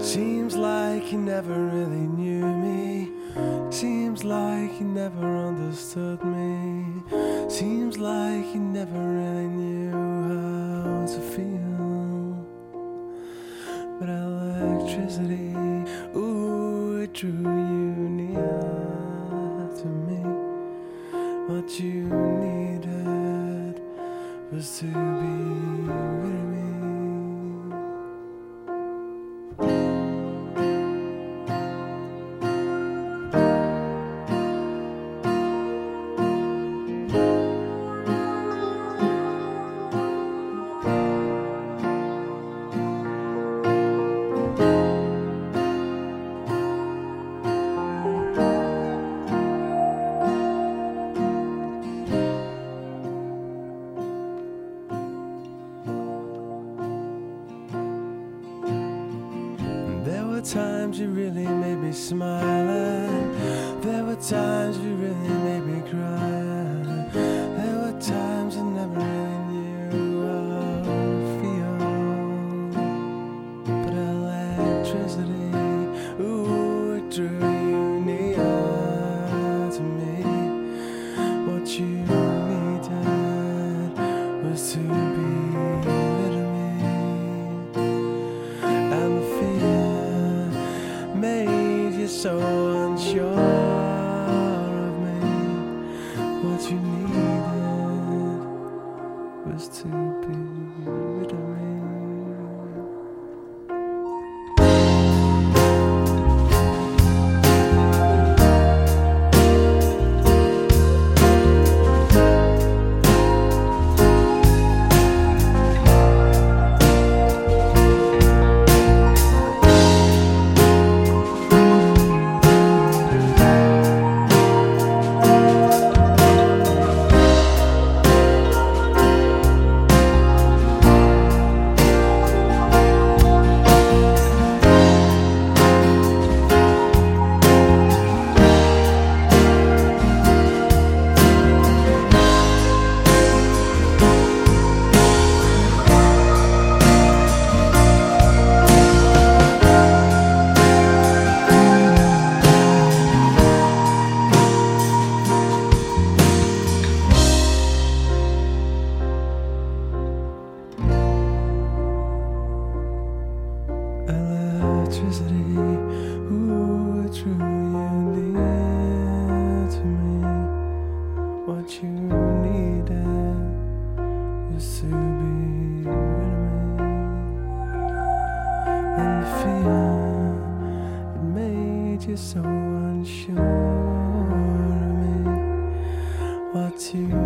Seems like you never really knew me. Seems like you never understood me. Seems like you never really knew how to feel. But electricity, ooh, it drew you near to me. What you needed was to be with me. Times you really made me smile. There were times you really made me cry. There were times I never really knew how to feel. But electricity, ooh, it drew you near to me. What you needed was to be with me. And the fear made you so unsure of me. What you needed was to be with me. Electricity, ooh, it drew you near to me. What you needed was to be with me. And the fear, it made you so unsure of me. What you